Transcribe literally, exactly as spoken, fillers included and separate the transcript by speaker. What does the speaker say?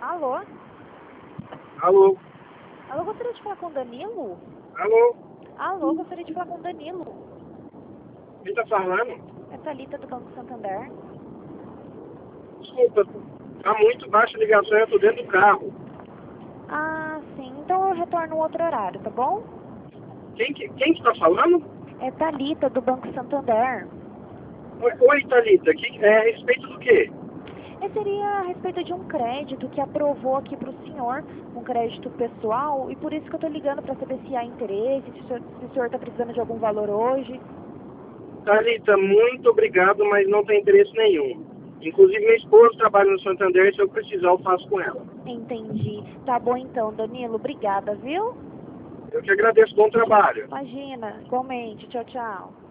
Speaker 1: Alô?
Speaker 2: Alô?
Speaker 1: Alô, gostaria de falar com o Danilo?
Speaker 2: Alô?
Speaker 1: Alô, gostaria de falar com o Danilo.
Speaker 2: Quem tá falando?
Speaker 1: É Thalita do Banco Santander.
Speaker 2: Desculpa, tá muito baixa a ligação, eu tô dentro do carro.
Speaker 1: Ah, sim. Então eu retorno um outro horário, tá bom?
Speaker 2: Quem que, quem que tá falando?
Speaker 1: É Thalita do Banco Santander.
Speaker 2: Oi, oi Thalita, que, é a respeito do quê?
Speaker 1: É, seria a respeito de um crédito que aprovou aqui para o senhor, um crédito pessoal, e por isso que eu tô ligando para saber se há interesse, se o senhor, se o senhor tá precisando de algum valor hoje.
Speaker 2: Thalita, muito obrigado, mas não tem interesse nenhum. Inclusive, minha esposa trabalha no Santander, se eu precisar, eu faço com ela.
Speaker 1: Entendi. Tá bom então, Danilo. Obrigada, viu?
Speaker 2: Eu que agradeço, bom trabalho.
Speaker 1: Imagina, igualmente. Tchau, tchau.